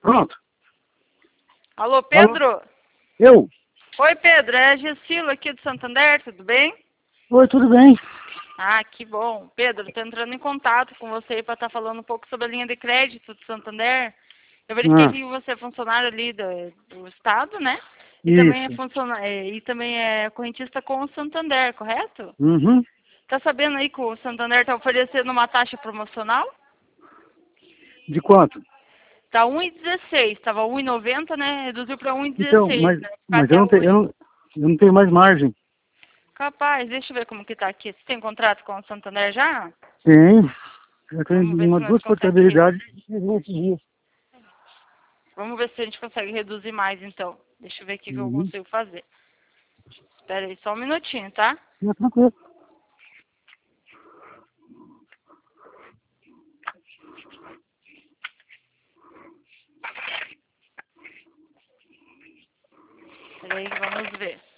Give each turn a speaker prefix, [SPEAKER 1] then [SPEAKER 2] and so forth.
[SPEAKER 1] Pronto.
[SPEAKER 2] Alô, Pedro?
[SPEAKER 1] Alô? Eu?
[SPEAKER 2] Oi, Pedro, é a Gessila aqui do Santander, tudo bem?
[SPEAKER 1] Oi, tudo bem?
[SPEAKER 2] Ah, que bom. Pedro, estou entrando em contato com você para estar falando um pouco sobre a linha de crédito do Santander. Eu verifiquei
[SPEAKER 1] Ah,
[SPEAKER 2] que você é funcionário ali do Estado, né?
[SPEAKER 1] isso.
[SPEAKER 2] E também é correntista com o Santander, correto?
[SPEAKER 1] Uhum.
[SPEAKER 2] Tá sabendo aí que o Santander está oferecendo uma taxa promocional?
[SPEAKER 1] De quanto?
[SPEAKER 2] Tá 1,16, estava 1,90, né? Reduziu para
[SPEAKER 1] Então,
[SPEAKER 2] 1,16, né? Ficar
[SPEAKER 1] mas eu
[SPEAKER 2] até
[SPEAKER 1] não tenho,
[SPEAKER 2] hoje.
[SPEAKER 1] eu não tenho mais margem.
[SPEAKER 2] Capaz, deixa eu ver como que tá aqui. Você tem contrato com o Santander já?
[SPEAKER 1] Tenho. Eu
[SPEAKER 2] Vamos ver
[SPEAKER 1] tenho
[SPEAKER 2] se nós
[SPEAKER 1] duas
[SPEAKER 2] conseguimos.
[SPEAKER 1] portabilidades de 20 dias.
[SPEAKER 2] Vamos ver se a gente consegue reduzir mais, então. Deixa eu ver o que eu
[SPEAKER 1] Uhum.
[SPEAKER 2] consigo fazer. Espera aí só um minutinho, tá?
[SPEAKER 1] Tá tranquilo.
[SPEAKER 2] Espera aí, vamos ver.